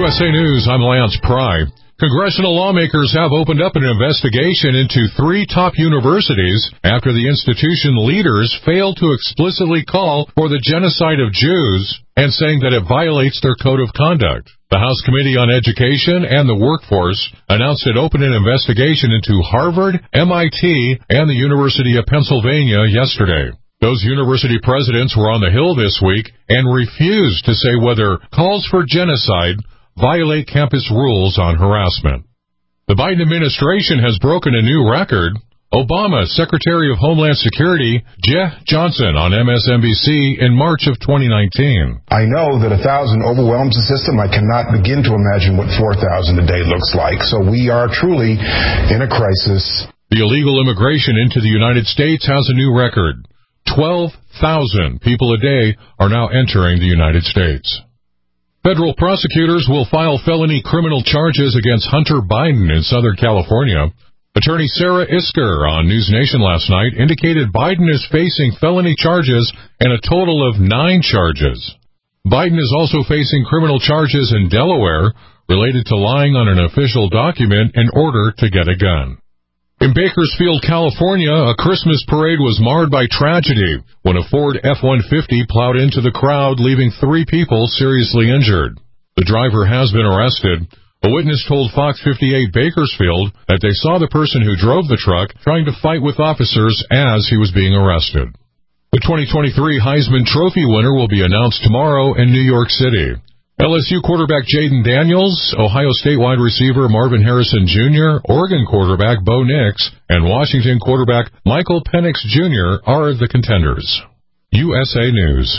USA News, I'm Lance Pry. Congressional lawmakers have opened up an investigation into 3 top universities after the institution leaders failed to explicitly call for the genocide of Jews and saying that it violates their code of conduct. The House Committee on Education and the Workforce announced it opened an investigation into Harvard, MIT, and the University of Pennsylvania yesterday. Those university presidents were on the Hill this week and refused to say whether calls for genocide violate campus rules on harassment. The Biden administration has broken a new record. Obama's Secretary of Homeland Security, Jeff Johnson, on MSNBC in March of 2019. I know that 1,000 overwhelms the system. I cannot begin to imagine what 4,000 a day looks like. So we are truly in a crisis. The illegal immigration into the United States has a new record. 12,000 people a day are now entering the United States. Federal prosecutors will file felony criminal charges against Hunter Biden in Southern California. Attorney Sarah Isker on News Nation last night indicated Biden is facing felony charges and a total of 9 charges. Biden is also facing criminal charges in Delaware related to lying on an official document in order to get a gun. In Bakersfield, California, a Christmas parade was marred by tragedy when a Ford F-150 plowed into the crowd, leaving 3 people seriously injured. The driver has been arrested. A witness told Fox 58 Bakersfield that they saw the person who drove the truck trying to fight with officers as he was being arrested. The 2023 Heisman Trophy winner will be announced tomorrow in New York City. LSU quarterback Jaden Daniels, Ohio State wide receiver Marvin Harrison Jr., Oregon quarterback Bo Nix, and Washington quarterback Michael Penix Jr. are the contenders. USA News.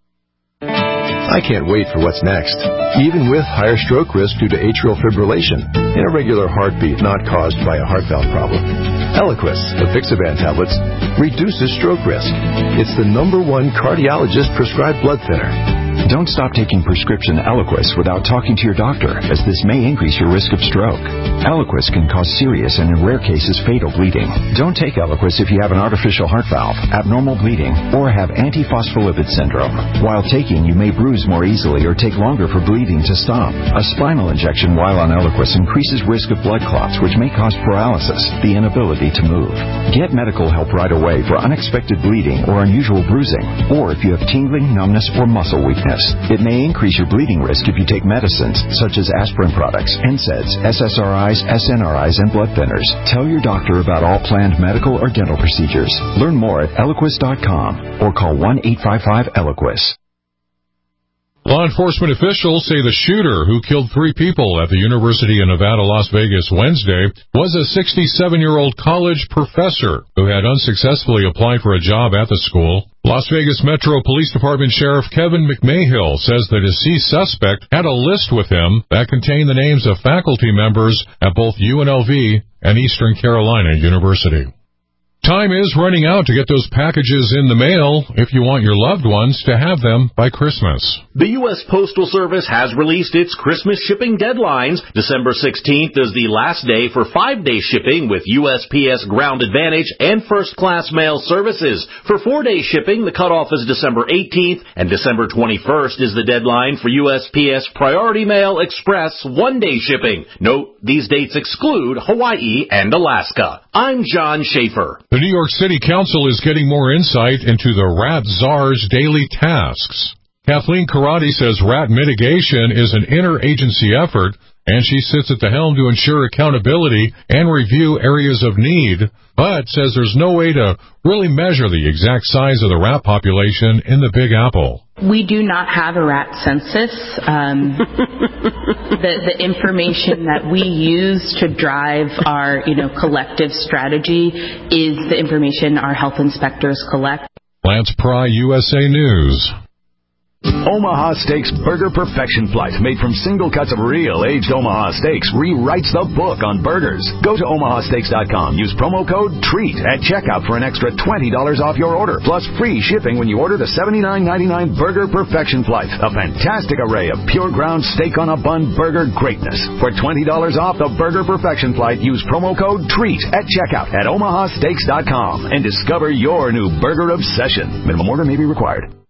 I can't wait for what's next. Even with higher stroke risk due to atrial fibrillation, irregular heartbeat not caused by a heart valve problem. Eliquis, the Fixaban tablets, reduces stroke risk. It's the #1 cardiologist prescribed blood thinner. Don't stop taking prescription Eliquis without talking to your doctor, as this may increase your risk of stroke. Eliquis can cause serious and, in rare cases, fatal bleeding. Don't take Eliquis if you have an artificial heart valve, abnormal bleeding, or have antiphospholipid syndrome. While taking, you may bruise more easily or take longer for bleeding to stop. A spinal injection while on Eliquis increases risk of blood clots, which may cause paralysis, the inability to move. Get medical help right away for unexpected bleeding or unusual bruising, or if you have tingling, numbness, or muscle weakness. It may increase your bleeding risk if you take medicines such as aspirin products, NSAIDs, SSRIs, SNRIs, and blood thinners. Tell your doctor about all planned medical or dental procedures. Learn more at Eliquis.com or call 1-855-ELIQUIS. Law enforcement officials say the shooter who killed 3 people at the University of Nevada, Las Vegas Wednesday was a 67-year-old college professor who had unsuccessfully applied for a job at the school. Las Vegas Metro Police Department Sheriff Kevin McMahill says the deceased suspect had a list with him that contained the names of faculty members at both UNLV and Eastern Carolina University. Time is running out to get those packages in the mail if you want your loved ones to have them by Christmas. The U.S. Postal Service has released its Christmas shipping deadlines. December 16th is the last day for 5-day shipping with USPS Ground Advantage and First Class Mail Services. For 4-day shipping, the cutoff is December 18th, and December 21st is the deadline for USPS Priority Mail Express 1-day shipping. Note, these dates exclude Hawaii and Alaska. I'm John Schaefer. The New York City Council is getting more insight into the rat czar's daily tasks. Kathleen Karate says rat mitigation is an interagency effort, and she sits at the helm to ensure accountability and review areas of need, but says there's no way to really measure the exact size of the rat population in the Big Apple. We do not have a rat census. The information that we use to drive our, collective strategy is the information our health inspectors collect. Lance Pry, USA News. Omaha Steaks Burger Perfection Flight, made from single cuts of real aged Omaha steaks, rewrites the book on burgers. Go to omahasteaks.com. Use promo code TREAT at checkout for an extra $20 off your order, plus free shipping when you order the $79.99 Burger Perfection Flight. A fantastic array of pure ground steak on a bun burger greatness. For $20 off the Burger Perfection Flight, use promo code TREAT at checkout at omahasteaks.com and discover your new burger obsession. Minimum order may be required.